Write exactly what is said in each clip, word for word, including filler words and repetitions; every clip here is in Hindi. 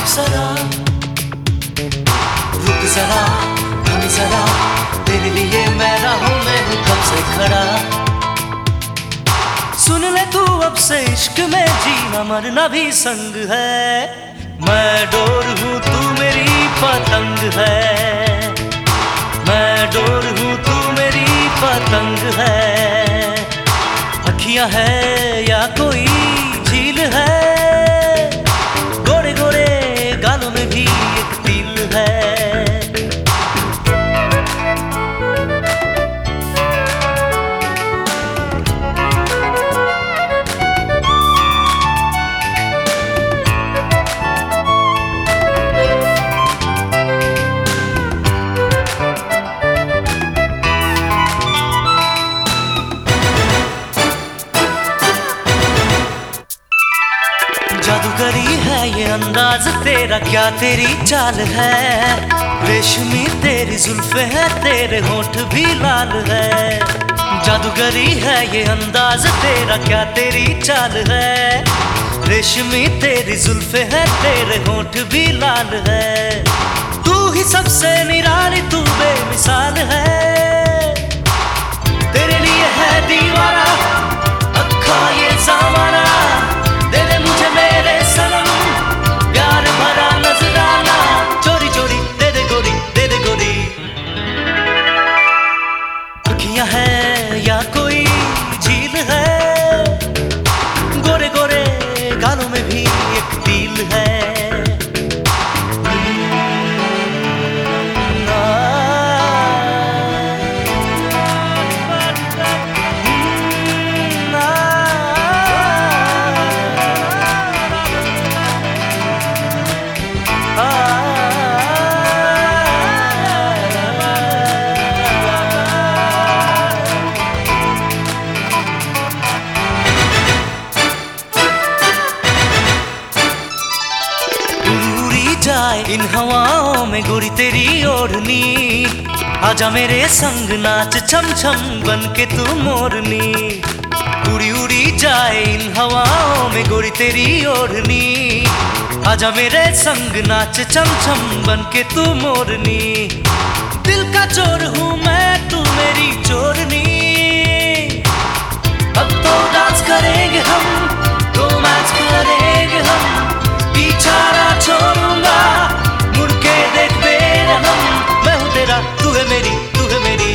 जरा रुक जरा थम जरा, तेरे लिए मैं राहों में हूँ कब से खड़ा। सुन ले तू अब से इश्क में जीना मरना भी संग है। मैं डोर हूँ तू मेरी पतंग है, मैं डोर हूँ तू मेरी पतंग है। अखियाँ है या कोई झील है, गोरे गोरे गालों में भी एक तिल है। जादूगरी है ये अंदाज तेरा, क्या तेरी चाल है। रेशमी तेरी जुल्फे है, तेरे होंठ भी लाल है। जादूगरी है ये अंदाज तेरा, क्या तेरी चाल है। रेशमी तेरी जुल्फे है, तेरे होंठ भी लाल है। तू ही सबसे निराली, तू बेमिसाल है। तेरे लिए है दीवाना अक्खा ये ज़माना, दे दे मुझे मेरे सनम प्यार भरा नजराना। चोरी चोरी दे दे गोरी, दे दे गोरी। अखियाँ है या कोई झील है, गोरे गोरे गालों में भी एक तिल है। इन हवाओं में गोरी तेरी ओढ़नी, आजा मेरे संग नाच छम छम बन के तू मोरनी। उड़ी उड़ी जाए इन हवाओं में गोरी तेरी ओढ़नी, आजा मेरे संग नाच छम छम बन के तू मोरनी। दिल का चोर हूँ मैं, तू मेरी चोरनी। अब तो डांस करेंगे हम, रोमांस करेंगे हम। पीछा ना छोड़ूंगा, मुड़ के देख बेरहम। मैं हूँ तेरा, तू है मेरी, तू है मेरी।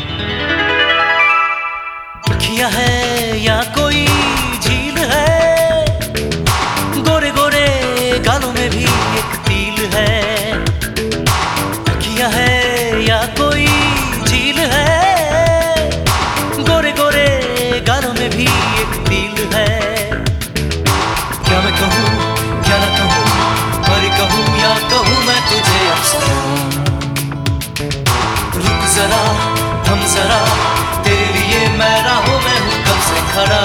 अखियाँ है या कोई झील है, गोरे गोरे गालों में भी एक तिल है। अखियाँ है या कोई झील है, गोरे गोरे गालों में भी एक तिल है। क्या मैं कहूँ क्या ना कहूँ, पर कहूँ या कहूँ मैं तुझे अफसाना। रुक जरा थम जरा, तेरे लिए मैं राहों में हूँ कब से खड़ा।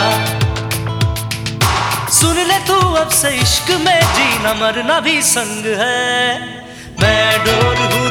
सुन ले तू अब से इश्क में जीना मरना भी संग है। मैं डोर हूँ